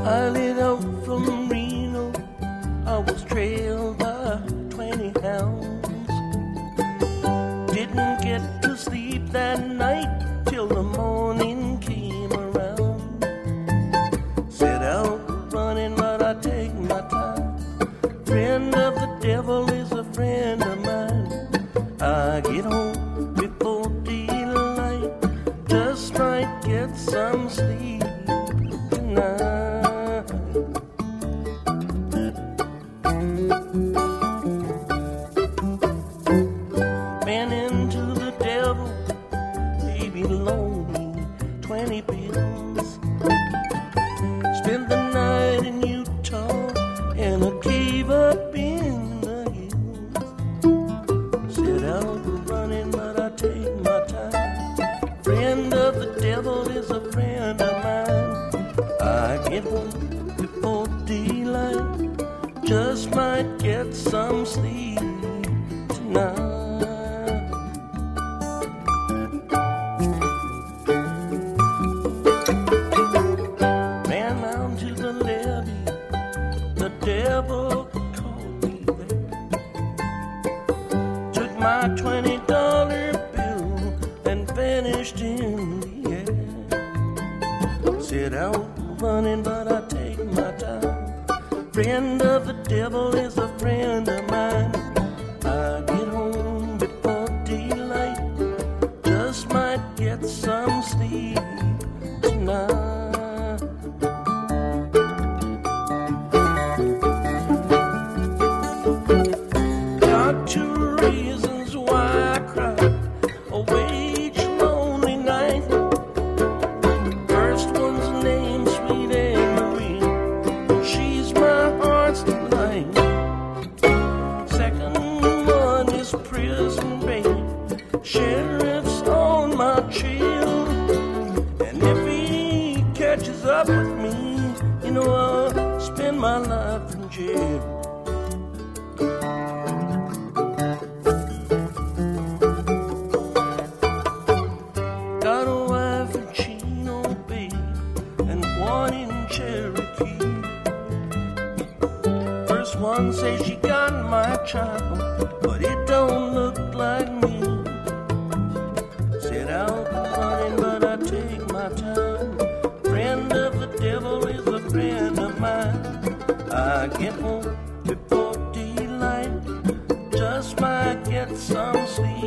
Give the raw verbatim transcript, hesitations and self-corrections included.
I lit out from Reno. I was trailed by twenty hounds. Didn't get to sleep that night till the morning came around. Set out running, but I take my time. Friend of the devil is a friend of mine. I get home before daylight, just might get some sleep tonight. Ran into the devil, baby loaned me twenty bills. Spent the night in Utah in a cave up in the hills. Set out running, but I take my time. Friend of the devil is a friend of mine. I get home before daylight, just might get some sleep tonight. Ran down to the levee, the devil called me there. Took my twenty dollar bill and vanished in the air. Set out running, but I take my time. Friend of the devil is a friend of mine. I get home before daylight, just might get some sleep tonight. Got two reasons why I cry away each lonely night. First one's named Sweet Anne Marie, she's my heart's delight. Second one is prison break, sheriff's on my trail. And if he catches up with me, you know I'll spend my life in jail. Got a wife in Chino Bay and one in Cherokee. First one says she got my child, but it don't look like me. Set out running, but I take my time. Friend of the devil is a friend of mine. I get home before daylight, just might get some sleep